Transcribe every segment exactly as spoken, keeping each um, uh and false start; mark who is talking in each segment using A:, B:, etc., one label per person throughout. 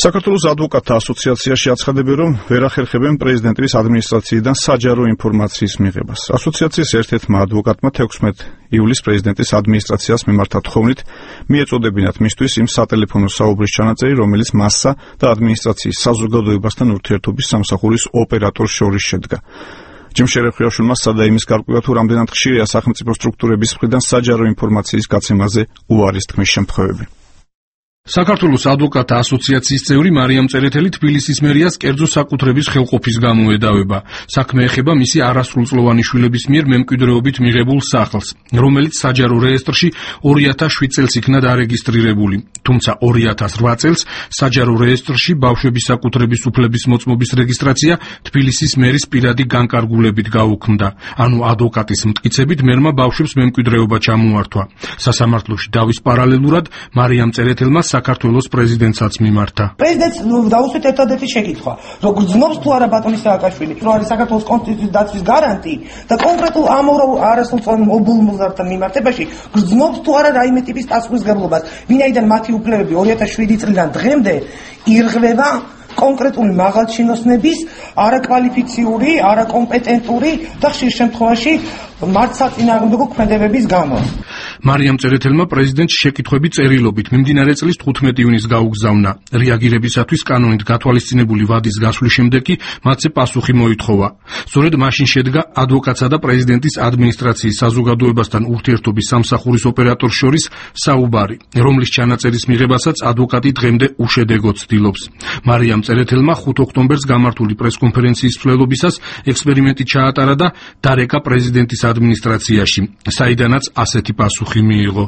A: საქართველოს ადვოკატთა ასოციაციაში აცხადებენ, რომ ვერ ახერხებენ პრეზიდენტის ადმინისტრაციიდან საჯარო ინფორმაციის მიღებას. ასოციაციის ერთ-ერთმა ადვოკატმა თექვსმეტ ივლისს პრეზიდენტის ადმინისტრაციას მიმართა თხოვნით მიეწოდებინათ მისთვის იმ სატელეფონო საუბრის ჩანაწერი, რომელიც მასსა და ადმინისტრაციის საზოგადოებასთან ურთიერთობის სამსახურის ოპერატორს შორის შედგა. ჯიმშერ ხვიაშვილმა სცადა იმის გარკვევა, თუ რამდენად ხშირია სახელმწიფო სტრუქტურების მხრიდან საჯარო ინფორმაციის გაცემაზე უარის თქმის შემთხვევები.
B: საქართველოს ადვოკატთა ასოციაციის წევრი მარიამ წერეთელი თბილისის მერიას კერძო საკუთრების ხელყოფის გამო ედავება. საქმე ეხება მისი არასრულწლოვანი შვილების მიერ მემკვიდრეობით მიღებულ სახლს, რომელიც საჯარო რეესტრში ორი ათას შვიდ წელს იქნა დარეგისტრირებული. თუმცა ორი ათას რვა წელს საჯარო რეესტრში ბავშვების საკუთრების უფლების მოწმობის რეგისტრაცია თბილისის მერის პირადი განკარგულებით გაუქმდა. ანუ ადვოკატის მტკიცებით მერმა ბავშვებს მემკვიდრეობა ჩამოართვა. სასამართლოში დავის პარალელურად მარიამ წერეთელმა საქართველოს პრეზიდენტსაც მიმართა.
C: პრეზიდენტს დაუსვით ერთადერთი შეკითხვა, რომ გრძნობს თუ არა ბატონი სააკაშვილი, რომ არის საქართველოს კონსტიტუციის დაცვის გარანტი და კონკრეტულ ამ არასრულწლოვან მობილიზებთან მიმართებაში გრძნობს თუ არა რაიმე ტიპის პასუხისმგებლობას, ვინაიდან მათი უფლებები ორი ათას შვიდი წლიდან დღემდე ირღვევა კონკრეტული მაღალჩინოსნების არაკვალიფიციური, არაკომპეტენტური და ხშირ შემთხვევაში მართსაწინააღმდეგო ქმედებების გამო.
B: მარიამ წერეთელმა პრეზიდენტს შეკითხვები წერილობით მიმდინარე წლის თხუთმეტი ივნისს გაუგზავნა. რეაგირებისათვის კანონით გათვალისწინებული ვადის გასვლის შემდეგ კი მათზე პასუხი მოითხოვა. სწორედ მაშინ შედგა ადვოკატსა და პრეზიდენტის ადმინისტრაციის საზოგადოებასთან ურთიერთობის სამსახურის ოპერატორს შორის საუბარი, რომლის ჩანაწერის მიღებასაც ადვოკატი დღემდე უშედეგოდ ცდილობს. მარიამ წერეთელმა ხუთ ოქტომბერს გამართული პრესკონფერენციის მსვლელობისას ექსპერიმენტი ჩაატარა და დარეკა პრეზიდენტის ადმინისტრაციაში, საიდანაც ასეთი პასუხი მიიღო.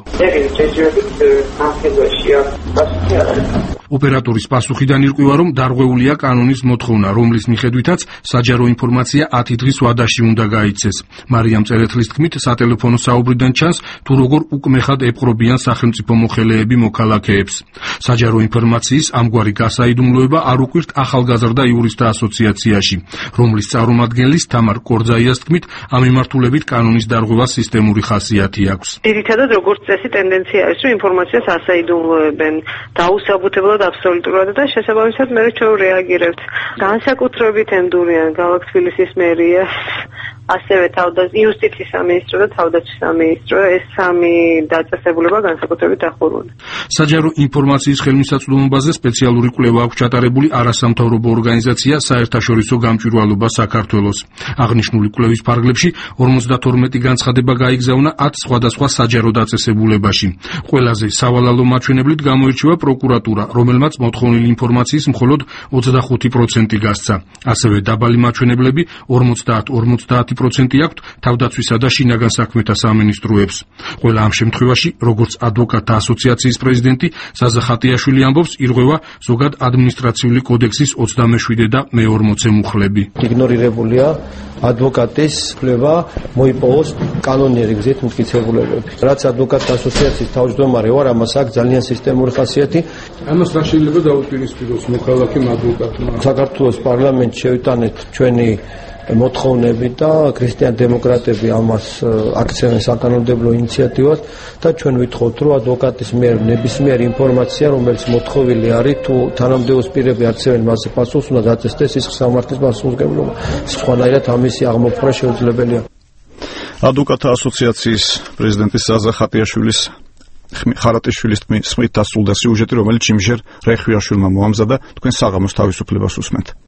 B: ოპერატორის პასუხიდან ირკვევა, რომ დარღვეულია კანონის მოთხოვნა, რომლის მიხედვითაც საჯარო ინფორმაცია ათი დღის ვადაში უნდა გაიცეს. მარიამ წერეთლის თქმით, სატელეფონო საუბრიდან ჩანს, თუ როგორ უკმეხად ეპყრობიან სახელმწიფო მოხელეები მოქალაქეებს. საჯარო ინფორმაციის ამგვარი გასაიდუმლოება არ უკვირთ ახალგაზრდა იურისტთა ასოციაციაში, რომლის წარმომადგენლის თამარ კორძაიას თქმით, ამ მიმართულებით კანონის დარღვევა სისტემური ხასიათი აქვს.
D: ძირითადად როგორც წესი ტენდენცია არის, რომ ინფორმაციას ასაიდუმლოებენ დაუსაბუთებლად აბსოლუტურად და შესაბამისად მე ჩვენ რეაგირებთ. განსაკუთრებით ემდურიან ქალაქ თბილისის მერიას, ასევე თავდაცვის იუსტიციის სამინისტრო და თავდაცვის სამინისტრო, ეს სამი დაწესებულება განსაკუთრებით დახურული.
B: საჯარო ინფორმაციის ხელმისაწვდომობაზე სპეციალური კვლევა აქვს ჩატარებული არასამთავრობო ორგანიზაცია საერთაშორისო გამჭვირვალობა საქართველოს. აღნიშნული კვლევის ფარგლებში ორმოცდათორმეტი განცხადება გაიგზავნა ათ სხვადასხვა საჯარო დაწესებულებაში. ყველაზე სავალალო მაჩვენებლით გამოირჩევა პროკურატურა, რომელმაც მოთხოვნილი ინფორმაციის მხოლოდ ოცდახუთი პროცენტი გასცა. ასევე დაბალი მაჩვენებლები ორმოცდაათ ორმოცდაათი პროცენტი აქვთ თავდაცვისა და შინაგან საქმეთა სამინისტროებს. ყველა ამ შემთხვევაში, როგორც ადვოკატთა ასოციაციის პრეზიდენტი ზაზა ხატიაშვილი ამბობს, ირღვევა ზოგად ადმინისტრაციული კოდექსის ოცდამეშვიდე და მეორმოცე მუხლები.
E: იგნორირებულია ადვოკატის უფლება მოიპოვოს კანონიერი გზით მტკიცებულებები. რაც ადვოკატთა ასოციაციის თავმჯდომარე ვარ, ამას აქვს ძალიან სისტემური ხასიათი.
B: ამას რა შეიძლება დაუპირისპიროს მოქალაქემ ადვოკატმა?
E: საქართველოს პარლამენტში შევიტანეთ ჩვენი მოთხოვნები და ქრისტიან დემოკრატები ამას აქცევენ საკანონმდებლო ინიციატივას და ჩვენ ვითხოვთ, რომ ადვოკატის მიერ ნებისმიერი ინფორმაცია, რომელიც მოთხოვილი არის, თუ თანამდებობის პირები აქცევენ მასზე პასუხს, უნდა დაწესდეს ის სამართლის პასუხისმგებლობა. სხვანაირად ამისი აღმოფხვრა შეუძლებელია.
A: ადვოკატთა ასოციაციის პრეზიდენტის ზაზა ხატიაშვილის ხარატიშვილის თქმით დასრულდა სიუჟეტი, რომელიც ჯიმშერ ხვიაშვილმა მოამზადა. თქვენ საღამოს თავისუფლებას უსმენთ.